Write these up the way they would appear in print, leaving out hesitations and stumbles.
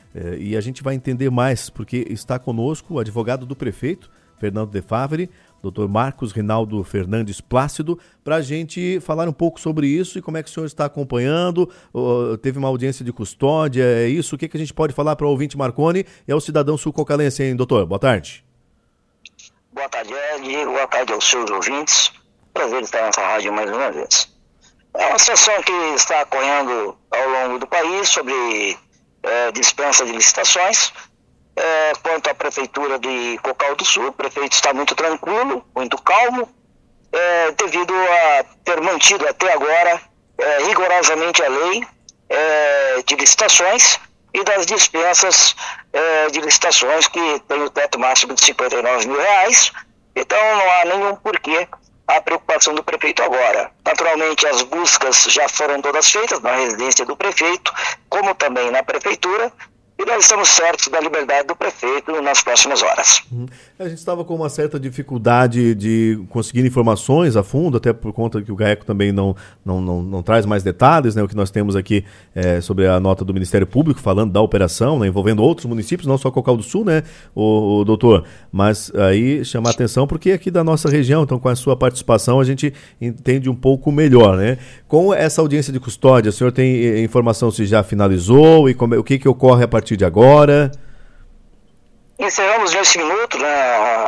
e a gente vai entender mais, porque está conosco o advogado do prefeito, Fernando de Favre, Dr. Marcos Rinaldo Fernandes Plácido, para a gente falar um pouco sobre isso e como é que o senhor está acompanhando. Teve uma audiência de custódia, é isso? O que a gente pode falar para o ouvinte Marconi e ao cidadão sul-cocalense, hein, doutor? Boa tarde. Boa tarde, Ed. Boa tarde aos seus ouvintes. Prazer estar nessa rádio mais uma vez. É uma sessão que está ocorrendo ao longo do país sobre dispensa de licitações. Quanto à Prefeitura de Cocal do Sul, o prefeito está muito tranquilo, muito calmo, devido a ter mantido até agora rigorosamente a lei de licitações e das dispensas de licitações que tem o teto máximo de R$59 mil. Então não há nenhum porquê a preocupação do prefeito agora. Naturalmente as buscas já foram todas feitas na residência do prefeito, como também na prefeitura, e nós estamos certos da liberdade do prefeito nas próximas horas. A gente estava com uma certa dificuldade de conseguir informações a fundo, até por conta que o GAECO também não traz mais detalhes, né? O que nós temos aqui sobre a nota do Ministério Público falando da operação, né? Envolvendo outros municípios, não só Cocal do Sul, né, o doutor? Mas aí chamar a atenção porque aqui da nossa região, então com a sua participação a gente entende um pouco melhor, né? Com essa audiência de custódia, o senhor tem informação se já finalizou e o que ocorre a partir de agora? Encerramos nesse minuto, né,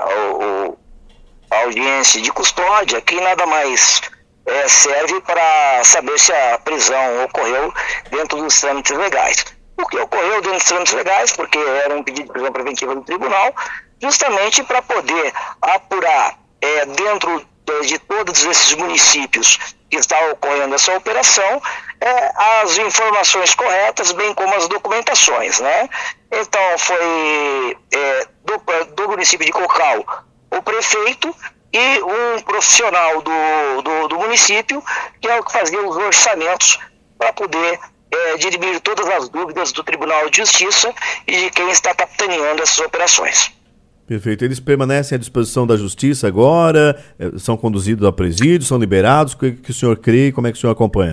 a audiência de custódia, que nada mais serve para saber se a prisão ocorreu dentro dos trâmites legais. O que ocorreu dentro dos trâmites legais, porque era um pedido de prisão preventiva do tribunal, justamente para poder apurar dentro de todos esses municípios que está ocorrendo essa operação, as informações corretas, bem como as documentações, né? Então foi do município de Cocal o prefeito e um profissional do município, que é o que fazia os orçamentos para poder dirimir todas as dúvidas do Tribunal de Justiça e de quem está capitaneando essas operações. Perfeito. Eles permanecem à disposição da Justiça agora? São conduzidos a presídio? São liberados? O que o senhor crê e como é que o senhor acompanha?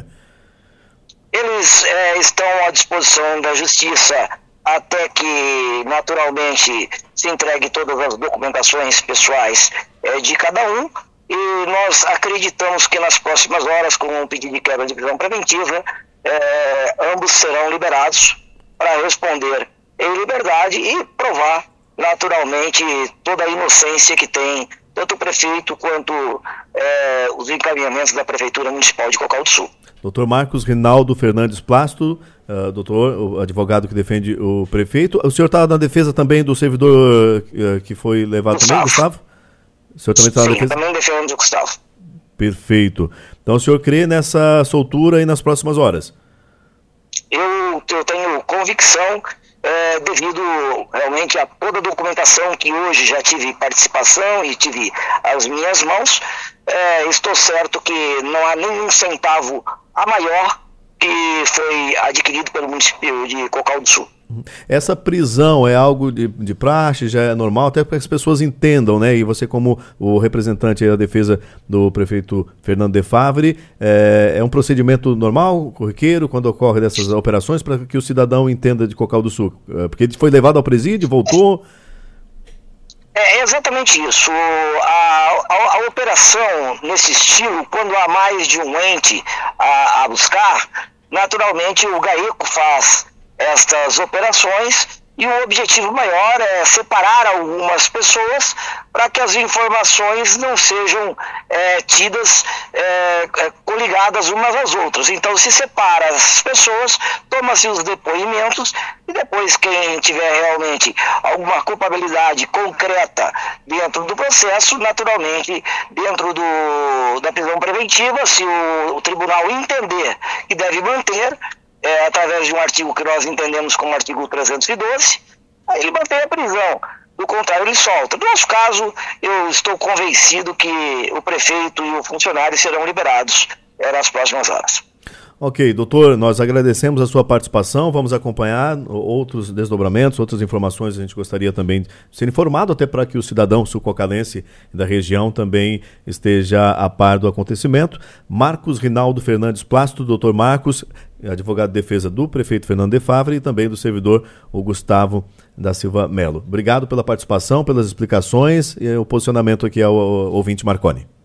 Eles estão à disposição da Justiça até que, naturalmente, se entregue todas as documentações pessoais de cada um, e nós acreditamos que nas próximas horas, com um pedido de quebra de prisão preventiva, ambos serão liberados para responder em liberdade e provar, naturalmente, toda a inocência que tem tanto o prefeito quanto os encaminhamentos da Prefeitura Municipal de Cocal do Sul. Dr. Marcos Rinaldo Fernandes Plácido, doutor, o advogado que defende o prefeito. O senhor está na defesa também do servidor que foi levado também, Gustavo? O senhor também está na defesa? Sim, também defendemos o Gustavo. Perfeito. Então o senhor crê nessa soltura aí nas próximas horas? Eu tenho convicção, devido realmente a toda a documentação que hoje já tive participação e tive às minhas mãos, estou certo que não há nenhum centavo a maior que foi adquirido pelo município de Cocal do Sul. Essa prisão é algo de praxe, já é normal, até para que as pessoas entendam, né? E você, como o representante da defesa do prefeito Fernando de Favre, é um procedimento normal, corriqueiro, quando ocorre dessas operações, para que o cidadão entenda de Cocal do Sul? Porque ele foi levado ao presídio, voltou... É exatamente isso. A operação nesse estilo, quando há mais de um ente a buscar, naturalmente o GAECO faz estas operações e o objetivo maior é separar algumas pessoas para que as informações não sejam tidas coligadas umas às outras. Então se separa as pessoas, toma-se os depoimentos e depois quem tiver realmente alguma culpabilidade concreta dentro do processo, naturalmente dentro da prisão preventiva, se o tribunal entender que deve manter, através de um artigo que nós entendemos como artigo 312, aí ele mantém a prisão. Do contrário, ele solta. No nosso caso, eu estou convencido que o prefeito e o funcionário serão liberados nas próximas horas. Ok, doutor, nós agradecemos a sua participação, vamos acompanhar outros desdobramentos, outras informações. A gente gostaria também de ser informado, até para que o cidadão sul-cocalense da região também esteja a par do acontecimento. Marcos Rinaldo Fernandes Plácido, doutor Marcos, advogado de defesa do prefeito Fernando de Favre e também do servidor o Gustavo da Silva Melo. Obrigado pela participação, pelas explicações e o posicionamento aqui ao ouvinte Marconi.